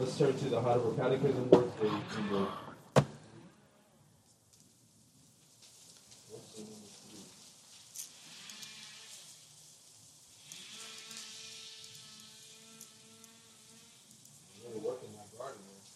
Let's turn to the Heidelberg Catechism, birthday number. I'm really working my garden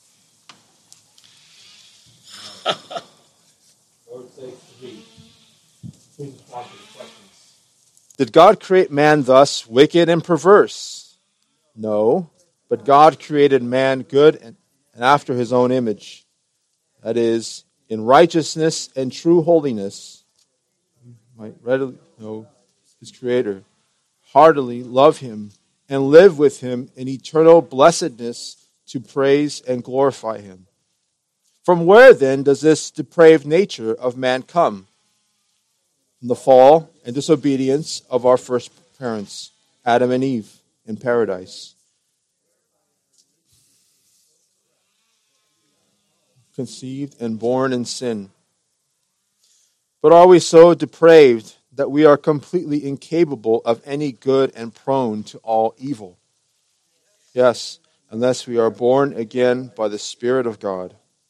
here. Lord say 3. Please respond to the questions. Did God create man thus wicked and perverse? No, but God created man good and after his own image. That is, in righteousness and true holiness. You might readily know his Creator, heartily love him, and live with him in eternal blessedness to praise and glorify him. From where then does this depraved nature of man come? From the fall and disobedience of our first parents, Adam and Eve, in paradise. Conceived and born in sin. But are we so depraved that we are completely incapable of any good and prone to all evil? Yes, unless we are born again by the Spirit of God.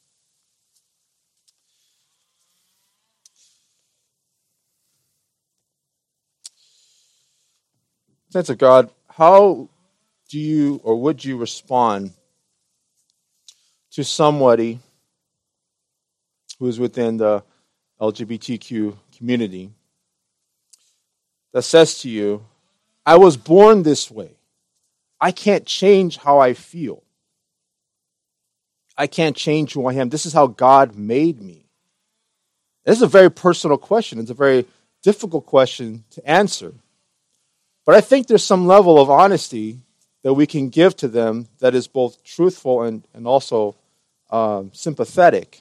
Saints of God, how do you or would you respond to somebody who is within the LGBTQ community that says to you, I was born this way. I can't change how I feel. I can't change who I am. This is how God made me. This is a very personal question. It's a very difficult question to answer. But I think there's some level of honesty that we can give to them that is both truthful and also sympathetic.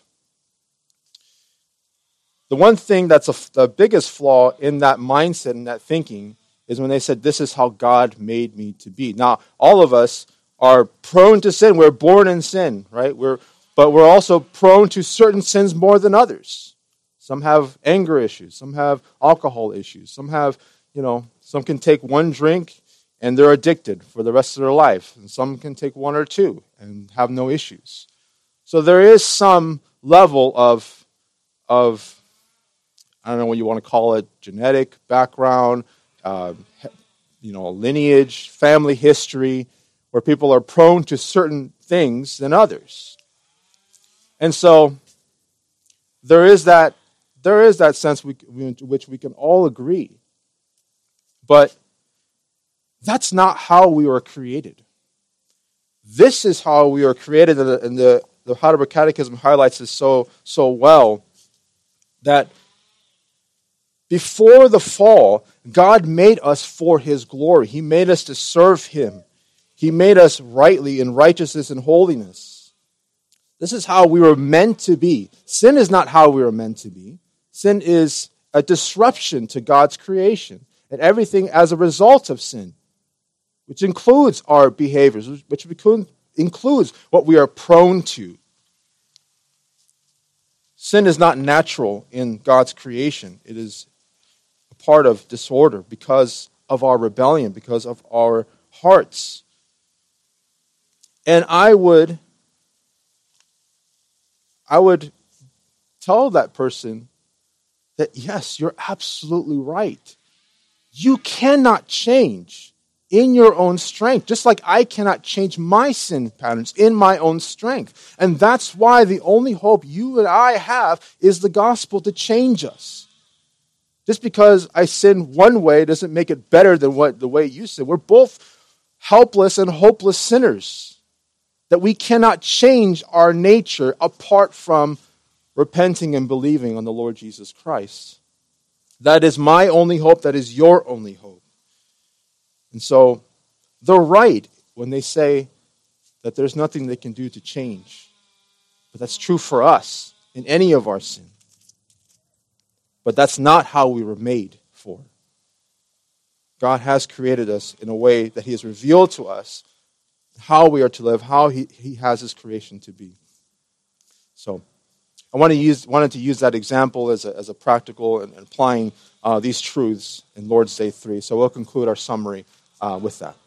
The one thing that's the biggest flaw in that mindset and that thinking is when they said, this is how God made me to be. Now, all of us are prone to sin. We're born in sin, right? But we're also prone to certain sins more than others. Some have anger issues. Some have alcohol issues. Some have, some can take one drink and they're addicted for the rest of their life. And some can take one or two and have no issues. So there is some level of I don't know what you want to call it, genetic background, lineage, family history, where people are prone to certain things than others. And so there is that sense in which we can all agree. But that's not how we were created. This is how we were created, and the Heidelberg Catechism highlights this so well, that before the fall, God made us for his glory. He made us to serve him. He made us rightly in righteousness and holiness. This is how we were meant to be. Sin is not how we were meant to be. Sin is a disruption to God's creation, and everything as a result of sin, which includes our behaviors, which includes what we are prone to. Sin is not natural in God's creation. It is a part of disorder because of our rebellion, because of our hearts. And I would tell that person that, yes, you're absolutely right. You cannot change in your own strength, just like I cannot change my sin patterns in my own strength. And that's why the only hope you and I have is the gospel to change us. Just because I sin one way doesn't make it better than the way you sin. We're both helpless and hopeless sinners, that we cannot change our nature apart from repenting and believing on the Lord Jesus Christ. That is my only hope. That is your only hope. And so they're right when they say that there's nothing they can do to change. But that's true for us in any of our sin. But that's not how we were made for. God has created us in a way that he has revealed to us how we are to live, how he has his creation to be. So I wanted to use that example as a practical and applying these truths in Lord's Day 3. So we'll conclude our summary with that.